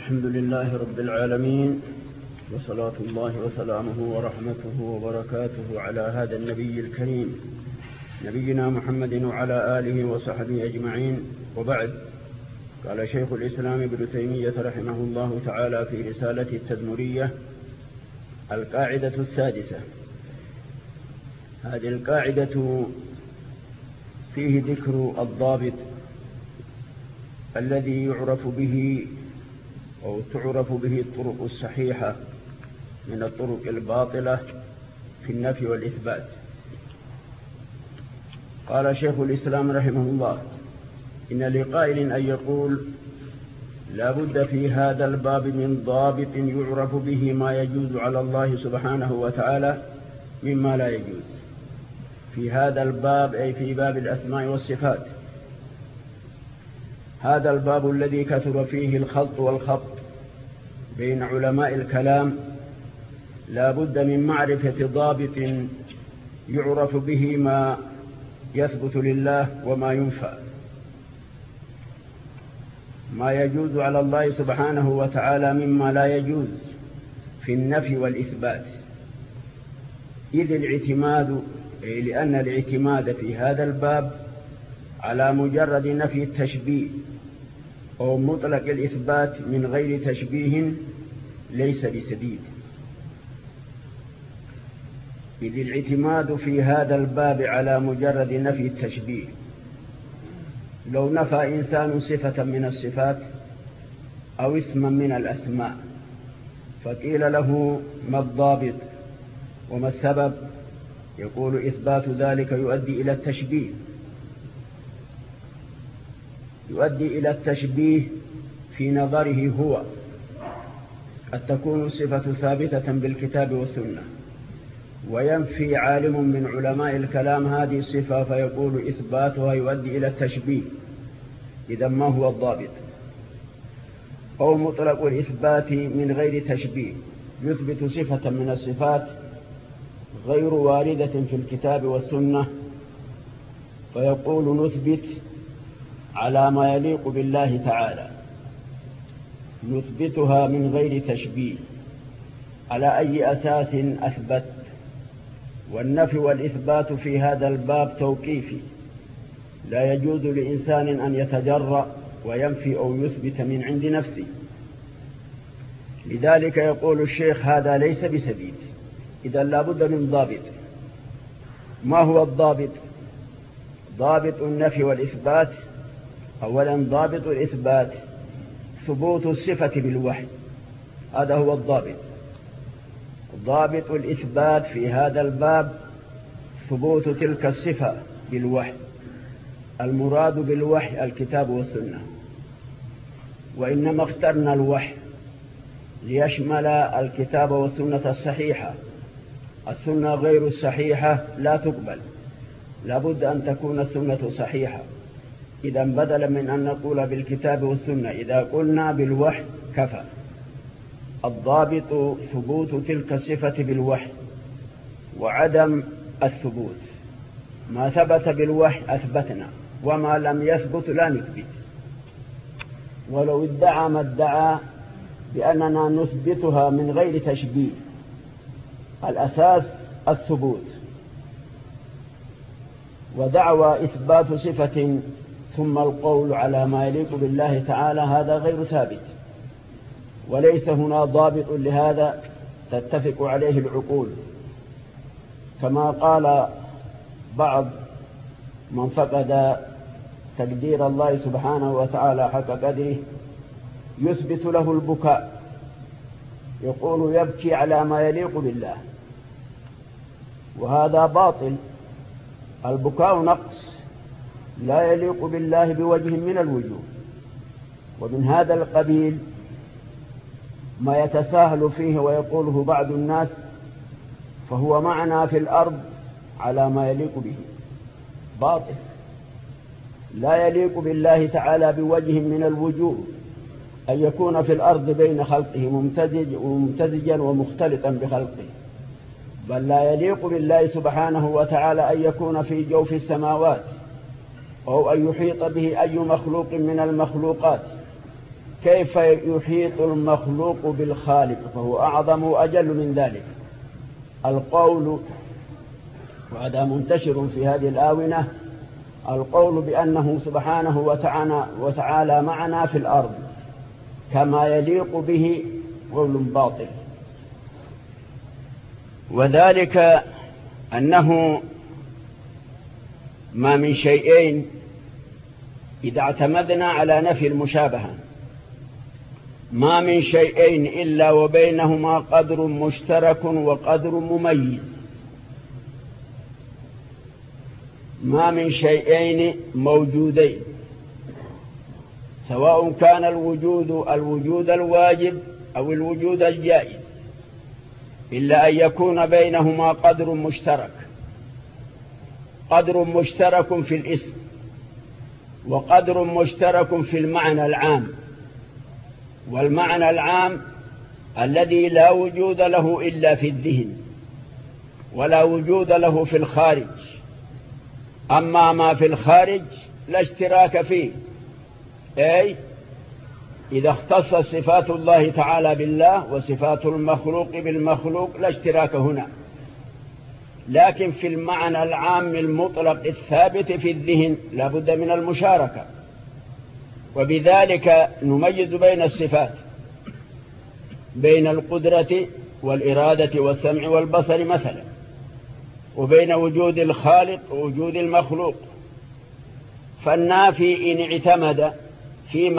الحمد لله رب العالمين، وصلاة الله وسلامه ورحمته وبركاته على هذا النبي الكريم نبينا محمد وعلى آله وصحبه أجمعين. وبعد، قال شيخ الإسلام ابن تيمية رحمه الله تعالى في رسالة التدمرية القاعدة السادسة. هذه القاعدة فيه ذكر الضابط الذي يعرف به أو تعرف به الطرق الصحيحة من الطرق الباطلة في النفي والإثبات. قال شيخ الإسلام رحمه الله: إن لقائل أن يقول لا بد في هذا الباب من ضابط يعرف به ما يجوز على الله سبحانه وتعالى مما لا يجوز. في هذا الباب أي في باب الأسماء والصفات، هذا الباب الذي كثر فيه الخلط والخبط بين علماء الكلام، لا بد من معرفة ضابط يعرف به ما يثبت لله وما ينفى، ما يجوز على الله سبحانه وتعالى مما لا يجوز في النفي والإثبات. إذ الاعتماد، لأن الاعتماد في هذا الباب على مجرد نفي التشبيه أو مطلق الإثبات من غير تشبيه ليس بسديد. إذ الاعتماد في هذا الباب على مجرد نفي التشبيه، لو نفى إنسان صفة من الصفات أو اسما من الأسماء فقيل له ما الضابط وما السبب، يقول إثبات ذلك يؤدي إلى التشبيه. يؤدي إلى التشبيه في نظره هو، قد تكون الصفة ثابتة بالكتاب والسنة، وينفي عالم من علماء الكلام هذه الصفة فيقول إثباتها يؤدي إلى التشبيه. إذا ما هو الضابط؟ أو مطلق الإثبات من غير تشبيه، يثبت صفة من الصفات غير واردة في الكتاب والسنة فيقول نثبت على ما يليق بالله تعالى، نثبتها من غير تشبيه. على أي أساس أثبت؟ والنفي والإثبات في هذا الباب توقيفي، لا يجوز لإنسان أن يتجرأ وينفي أو يثبت من عند نفسه. لذلك يقول الشيخ هذا ليس بسديد، إذا لا بد من ضابط. ما هو الضابط؟ ضابط النفي والإثبات: أولا ضابط الإثبات ثبوت الصفة بالوحي، هذا هو الضابط. ضابط الإثبات في هذا الباب ثبوت تلك الصفة بالوحي، المراد بالوحي الكتاب والسنة. وإنما اخترنا الوحي ليشمل الكتاب والسنة الصحيحة، السنة غير الصحيحة لا تقبل، لا بد أن تكون السنة صحيحة. إذا بدلا من أن نقول بالكتاب والسنة، إذا قلنا بالوحي كفى. الضابط ثبوت تلك الصفة بالوحي وعدم الثبوت. ما ثبت بالوحي أثبتنا، وما لم يثبت لا نثبت. ولو ادعى ما ادعى بأننا نثبتها من غير تشبيه، الأساس الثبوت، ودعوى إثبات صفة ثم القول على ما يليق بالله تعالى هذا غير ثابت، وليس هنا ضابط لهذا تتفق عليه العقول. كما قال بعض من فقد تقدير الله سبحانه وتعالى حق قدره: يثبت له البكاء، يقول يبكي على ما يليق بالله، وهذا باطل. البكاء نقص لا يليق بالله بوجه من الوجوه. ومن هذا القبيل ما يتساهل فيه ويقوله بعض الناس: فهو معنا في الأرض على ما يليق به. باطل، لا يليق بالله تعالى بوجه من الوجوه أن يكون في الأرض بين خلقه ممتزجا ومختلطا بخلقه، بل لا يليق بالله سبحانه وتعالى أن يكون في جوف السماوات أو أن يحيط به أي مخلوق من المخلوقات، كيف يحيط المخلوق بالخالق؟ فهو أعظم وأجل من ذلك. القول، وهذا منتشر في هذه الآونة، القول بأنه سبحانه وتعالى معنا في الأرض كما يليق به قول باطل، وذلك أنه ما من شيئين إذا اعتمدنا على نفي المشابهة، ما من شيئين إلا وبينهما قدر مشترك وقدر مميز. ما من شيئين موجودين، سواء كان الوجود الواجب أو الوجود الجائز، إلا أن يكون بينهما قدر مشترك، قدر مشترك في الاسم، وقدر مشترك في المعنى العام. والمعنى العام الذي لا وجود له إلا في الذهن، ولا وجود له في الخارج. أما ما في الخارج لا اشتراك فيه، أي إذا اختص صفات الله تعالى بالله وصفات المخلوق بالمخلوق لا اشتراك هنا. لكن في المعنى العام المطلق الثابت في الذهن لا بد من المشاركة. وبذلك نميز بين الصفات، بين القدرة والإرادة والسمع والبصر مثلا، وبين وجود الخالق ووجود المخلوق. فالنافي إن اعتمد فيما